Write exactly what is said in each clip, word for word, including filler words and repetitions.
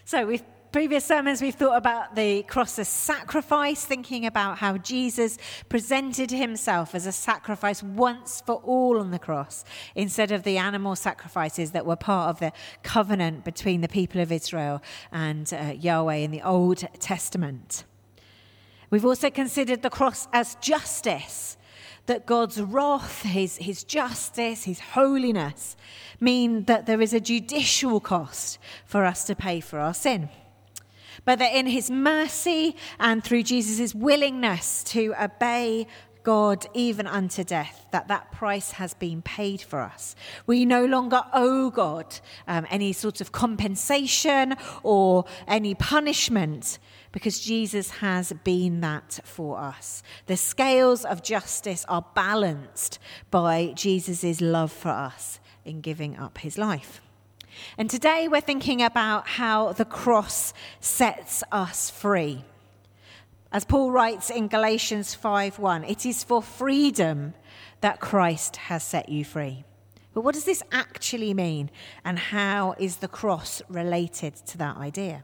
So with previous sermons, we've thought about the cross as sacrifice, thinking about how Jesus presented himself as a sacrifice once for all on the cross, instead of the animal sacrifices that were part of the covenant between the people of Israel and uh, Yahweh in the Old Testament. We've also considered the cross as justice, that God's wrath, his, his justice, his holiness mean that there is a judicial cost for us to pay for our sin. But that in his mercy and through Jesus' willingness to obey God even unto death, that that price has been paid for us. We no longer owe God um, any sort of compensation or any punishment, because Jesus has been that for us. The scales of justice are balanced by Jesus' love for us in giving up his life. And today we're thinking about how the cross sets us free. As Paul writes in Galatians five one, it is for freedom that Christ has set you free. But what does this actually mean, and how is the cross related to that idea?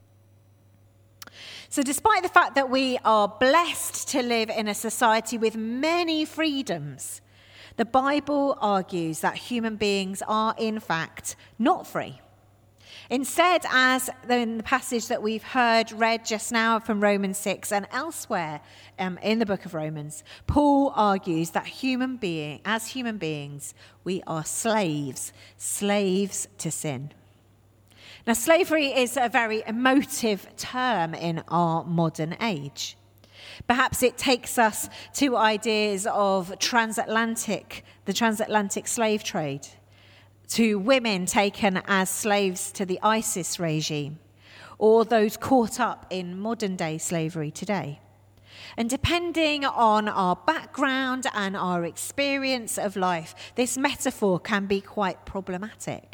So despite the fact that we are blessed to live in a society with many freedoms, the Bible argues that human beings are in fact not free. Instead, as in the passage that we've heard read just now from Romans six and elsewhere um, in the book of Romans, Paul argues that human being, as human beings, we are slaves, slaves to sin. Now, slavery is a very emotive term in our modern age. Perhaps it takes us to ideas of transatlantic, the transatlantic slave trade, to women taken as slaves to the ISIS regime, or those caught up in modern-day slavery today. And depending on our background and our experience of life, this metaphor can be quite problematic.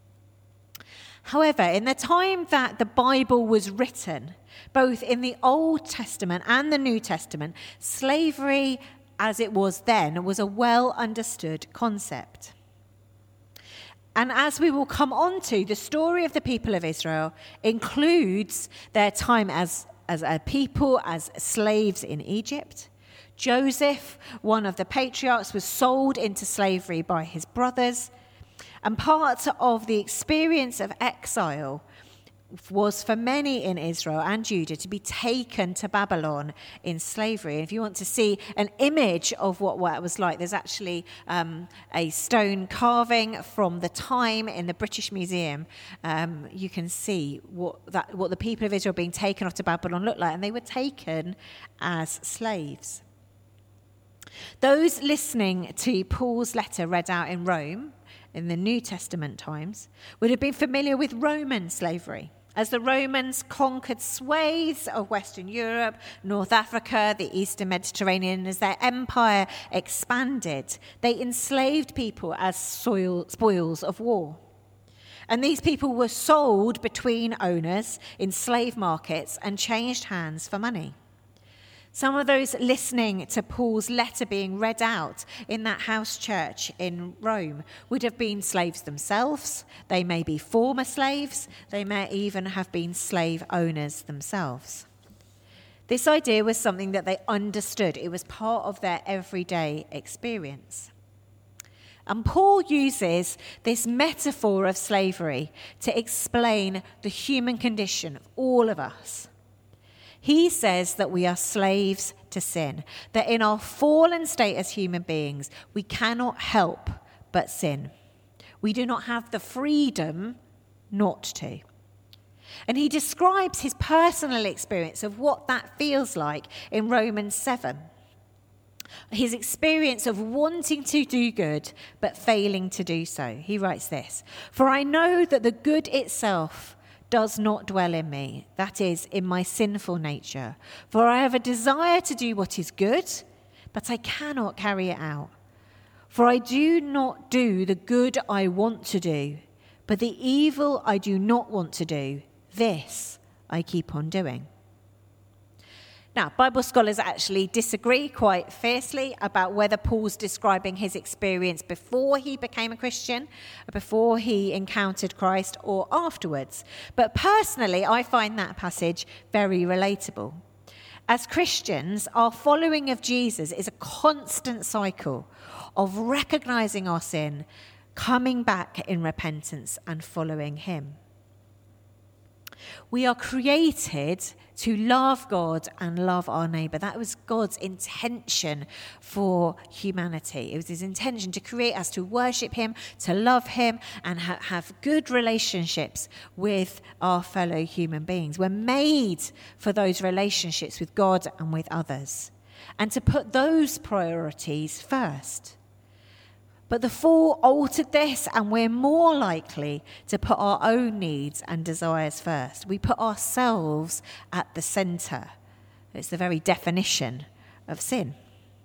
However, in the time that the Bible was written, both in the Old Testament and the New Testament, slavery, as it was then, was a well-understood concept. And as we will come on to, the story of the people of Israel includes their time as, as a people, as slaves in Egypt. Joseph, one of the patriarchs, was sold into slavery by his brothers. And part of the experience of exile was for many in Israel and Judah to be taken to Babylon in slavery. And if you want to see an image of what that was like, there's actually um, a stone carving from the time in the British Museum. Um, you can see what that what the people of Israel being taken off to Babylon looked like, and they were taken as slaves. Those listening to Paul's letter read out in Rome in the New Testament times would have been familiar with Roman slavery. As the Romans conquered swathes of Western Europe, North Africa, the Eastern Mediterranean, as their empire expanded, they enslaved people as soil, spoils of war. And these people were sold between owners in slave markets and changed hands for money. Some of those listening to Paul's letter being read out in that house church in Rome would have been slaves themselves. They may be former slaves. They may even have been slave owners themselves. This idea was something that they understood. It was part of their everyday experience. And Paul uses this metaphor of slavery to explain the human condition of all of us. He says that we are slaves to sin, that in our fallen state as human beings, we cannot help but sin. We do not have the freedom not to. And he describes his personal experience of what that feels like in Romans seven. His experience of wanting to do good, but failing to do so. He writes this, "For I know that the good itself does not dwell in me, that is, in my sinful nature. For I have a desire to do what is good, but I cannot carry it out. For I do not do the good I want to do, but the evil I do not want to do, this I keep on doing." Now, Bible scholars actually disagree quite fiercely about whether Paul's describing his experience before he became a Christian, before he encountered Christ, or afterwards. But personally, I find that passage very relatable. As Christians, our following of Jesus is a constant cycle of recognizing our sin, coming back in repentance, and following him. We are created to love God and love our neighbour. That was God's intention for humanity. It was his intention to create us to worship him, to love him, and ha- have good relationships with our fellow human beings. We're made for those relationships with God and with others, and to put those priorities first. But the fall altered this, and we're more likely to put our own needs and desires first. We put ourselves at the centre. It's the very definition of sin.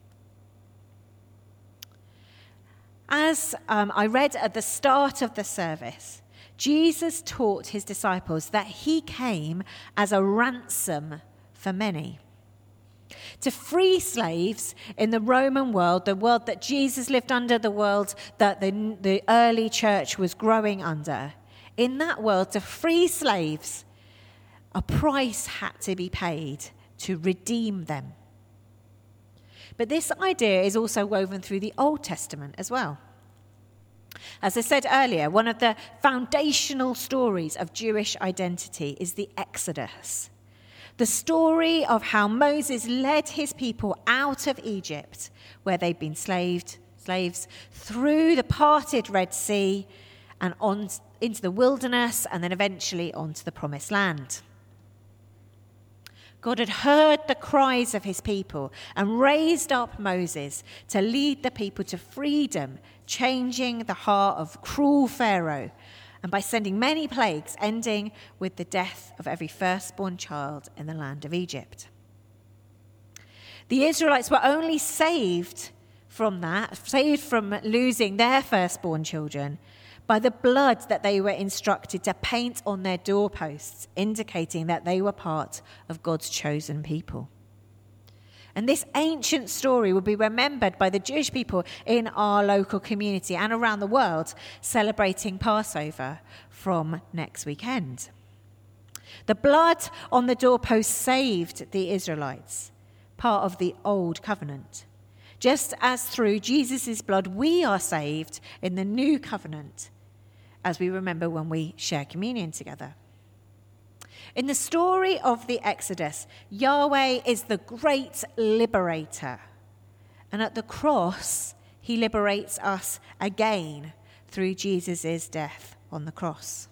As um, I read at the start of the service, Jesus taught his disciples that he came as a ransom for many. To free slaves in the Roman world, the world that Jesus lived under, the world that the, the early church was growing under. In that world, to free slaves, a price had to be paid to redeem them. But this idea is also woven through the Old Testament as well. As I said earlier, one of the foundational stories of Jewish identity is the Exodus. The story of how Moses led his people out of Egypt, where they'd been slaved, slaves, through the parted Red Sea and on into the wilderness, and then eventually onto the Promised Land. God had heard the cries of his people and raised up Moses to lead the people to freedom, changing the heart of cruel Pharaoh, and by sending many plagues, ending with the death of every firstborn child in the land of Egypt. The Israelites were only saved from that, saved from losing their firstborn children, by the blood that they were instructed to paint on their doorposts, indicating that they were part of God's chosen people. And this ancient story will be remembered by the Jewish people in our local community and around the world, celebrating Passover from next weekend. The blood on the doorpost saved the Israelites, part of the old covenant. Just as through Jesus' blood we are saved in the new covenant, as we remember when we share communion together. In the story of the Exodus, Yahweh is the great liberator. And at the cross, he liberates us again through Jesus' death on the cross.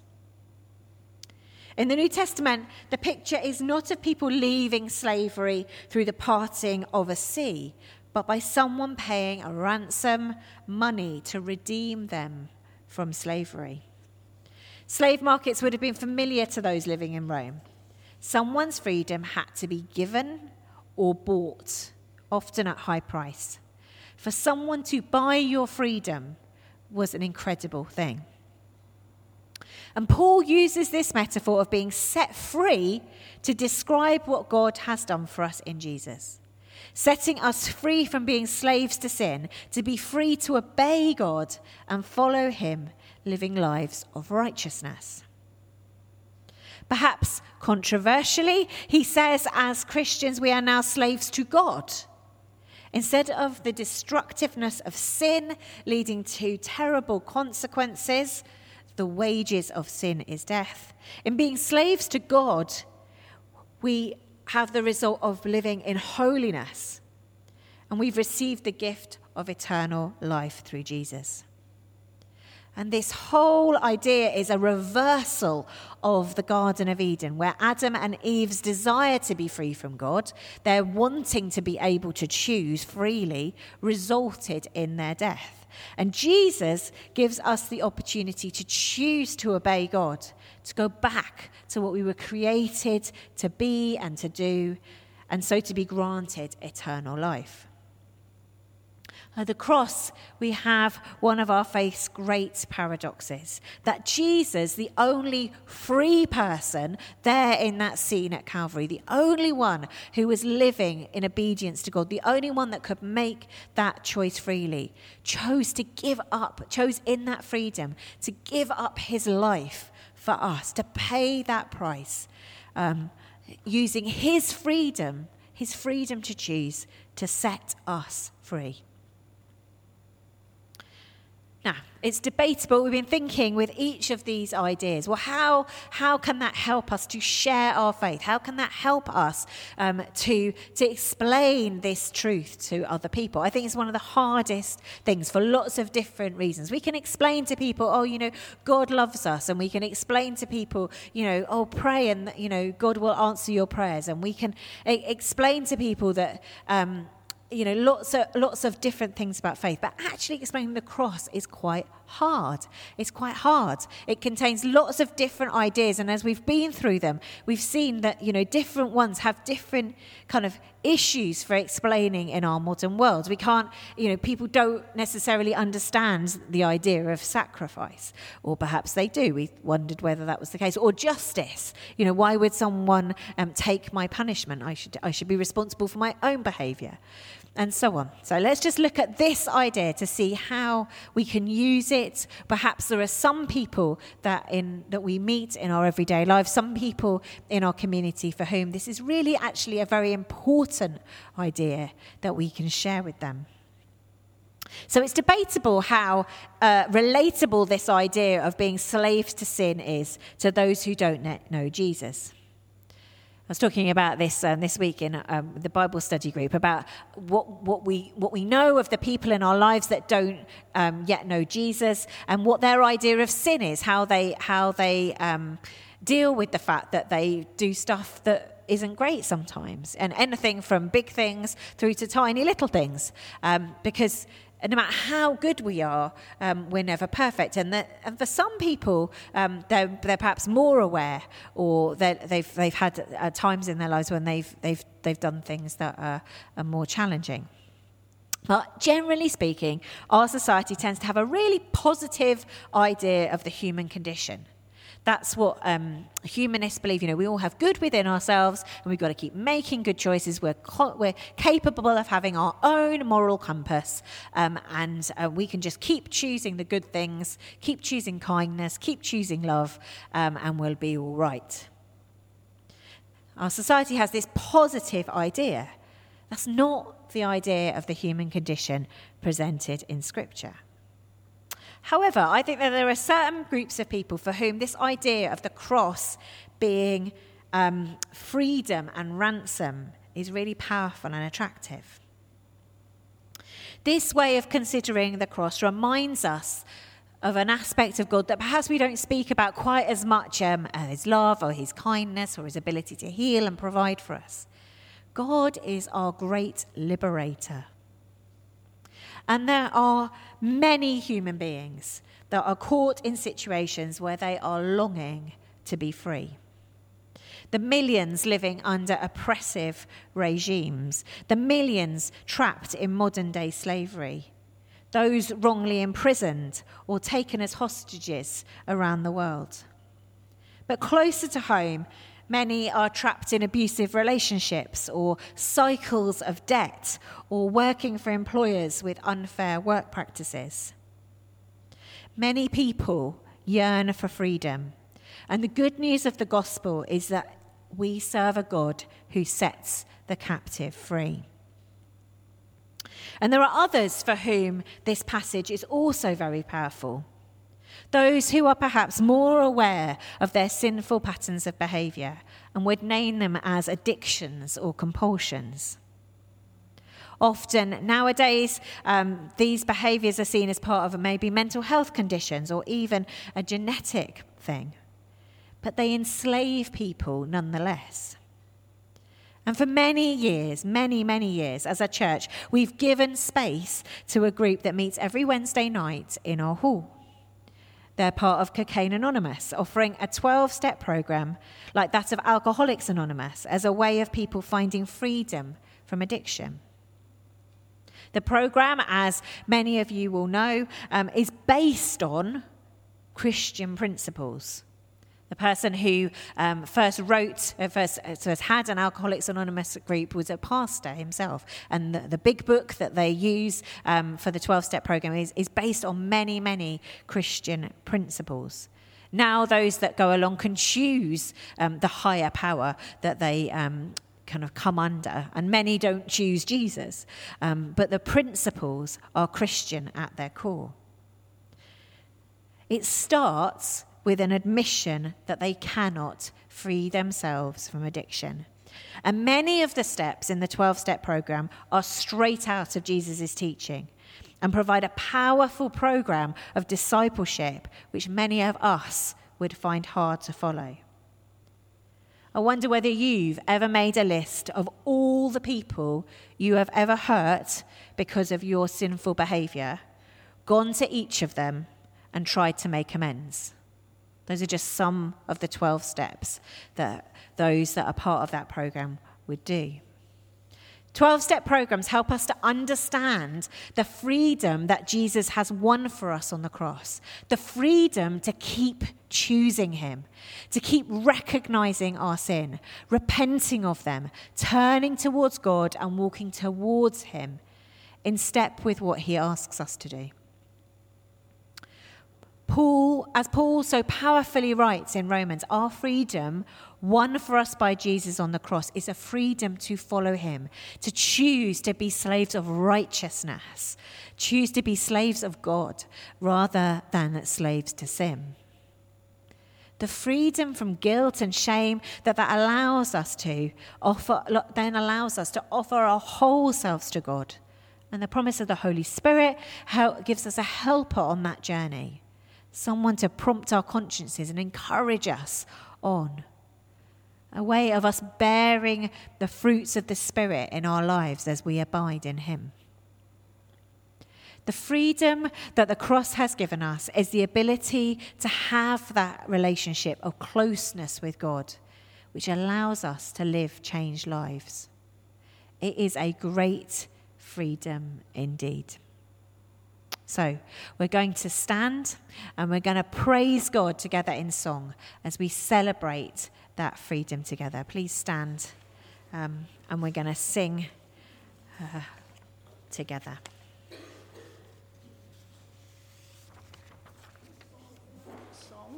In the New Testament, the picture is not of people leaving slavery through the parting of a sea, but by someone paying a ransom, money, to redeem them from slavery. Slave markets would have been familiar to those living in Rome. Someone's freedom had to be given or bought, often at high price. For someone to buy your freedom was an incredible thing. And Paul uses this metaphor of being set free to describe what God has done for us in Jesus, setting us free from being slaves to sin, to be free to obey God and follow him, living lives of righteousness. Perhaps controversially, he says as Christians we are now slaves to God. Instead of the destructiveness of sin leading to terrible consequences, the wages of sin is death. In being slaves to God, we have the result of living in holiness, and we've received the gift of eternal life through Jesus. And this whole idea is a reversal of the Garden of Eden, where Adam and Eve's desire to be free from God, their wanting to be able to choose freely, resulted in their death. And Jesus gives us the opportunity to choose to obey God, to go back to what we were created to be and to do, and so to be granted eternal life. At the cross, we have one of our faith's great paradoxes, that Jesus, the only free person there in that scene at Calvary, the only one who was living in obedience to God, the only one that could make that choice freely, chose to give up, chose in that freedom to give up his life for us, to pay that price, um, using his freedom, his freedom to choose, to set us free. Now, it's debatable. We've been thinking with each of these ideas, well, how, how can that help us to share our faith? How can that help us um, to, to explain this truth to other people? I think it's one of the hardest things for lots of different reasons. We can explain to people, oh, you know, God loves us. And we can explain to people, you know, oh, pray and, you know, God will answer your prayers. And we can e- explain to people that... Um, You know, lots of lots of different things about faith, but actually explaining the cross is quite hard. It's quite hard. It contains lots of different ideas, and as we've been through them, we've seen that, you know, different ones have different kind of issues for explaining in our modern world. We can't, you know, people don't necessarily understand the idea of sacrifice, or perhaps they do. We wondered whether that was the case, or justice. You know, why would someone um, take my punishment? I should I should be responsible for my own behaviour. And so on. So let's just look at this idea to see how we can use it. Perhaps there are some people that in that we meet in our everyday lives, some people in our community for whom this is really actually a very important idea that we can share with them. So it's debatable how uh, relatable this idea of being slaves to sin is to those who don't know Jesus. I was talking about this um, this week in um, the Bible study group about what what we what we know of the people in our lives that don't um, yet know Jesus, and what their idea of sin is, how they how they um, deal with the fact that they do stuff that isn't great sometimes, and anything from big things through to tiny little things, um, because. And no matter how good we are, um, we're never perfect. And, that, and for some people, um, they're, they're perhaps more aware, or they've they've had uh, times in their lives when they've they've they've done things that are, are more challenging. But generally speaking, our society tends to have a really positive idea of the human condition. That's what um, humanists believe. You know, we all have good within ourselves, and we've got to keep making good choices. We're co- we're capable of having our own moral compass, um, and uh, we can just keep choosing the good things, keep choosing kindness, keep choosing love, um, and we'll be all right. Our society has this positive idea. That's not the idea of the human condition presented in Scripture. However, I think that there are certain groups of people for whom this idea of the cross being um, freedom and ransom is really powerful and attractive. This way of considering the cross reminds us of an aspect of God that perhaps we don't speak about quite as much, um, as his love or his kindness or his ability to heal and provide for us. God is our great liberator. And there are many human beings that are caught in situations where they are longing to be free. The millions living under oppressive regimes, the millions trapped in modern-day slavery, those wrongly imprisoned or taken as hostages around the world. But closer to home, many are trapped in abusive relationships or cycles of debt, or working for employers with unfair work practices. Many people yearn for freedom, and the good news of the gospel is that we serve a God who sets the captive free. And there are others for whom this passage is also very powerful. Those who are perhaps more aware of their sinful patterns of behaviour and would name them as addictions or compulsions. Often nowadays, um, these behaviours are seen as part of maybe mental health conditions or even a genetic thing. But they enslave people nonetheless. And for many years, many, many years, as a church, we've given space to a group that meets every Wednesday night in our hall. They're part of Cocaine Anonymous, offering a twelve-step program like that of Alcoholics Anonymous as a way of people finding freedom from addiction. The programme, as many of you will know, um, is based on Christian principles. The person who um, first wrote, uh, first uh, had an Alcoholics Anonymous group was a pastor himself. And the, the big book that they use um, for the twelve-step program is, is based on many, many Christian principles. Now those that go along can choose um, the higher power that they um, kind of come under. And many don't choose Jesus. Um, but the principles are Christian at their core. It starts with an admission that they cannot free themselves from addiction. And many of the steps in the twelve-step program are straight out of Jesus' teaching and provide a powerful program of discipleship, which many of us would find hard to follow. I wonder whether you've ever made a list of all the people you have ever hurt because of your sinful behaviour, gone to each of them and tried to make amends. Those are just some of the twelve steps that those that are part of that program would do. twelve-step programs help us to understand the freedom that Jesus has won for us on the cross, the freedom to keep choosing him, to keep recognizing our sin, repenting of them, turning towards God and walking towards him in step with what he asks us to do. Paul, as Paul so powerfully writes in Romans, our freedom won for us by Jesus on the cross is a freedom to follow him, to choose to be slaves of righteousness, choose to be slaves of God rather than slaves to sin. The freedom from guilt and shame that that allows us to offer, then allows us to offer our whole selves to God. And the promise of the Holy Spirit gives us a helper on that journey. Someone to prompt our consciences and encourage us on. A way of us bearing the fruits of the Spirit in our lives as we abide in him. The freedom that the cross has given us is the ability to have that relationship of closeness with God, which allows us to live changed lives. It is a great freedom indeed. So we're going to stand and we're going to praise God together in song as we celebrate that freedom together. Please stand um, and we're going to sing uh, together.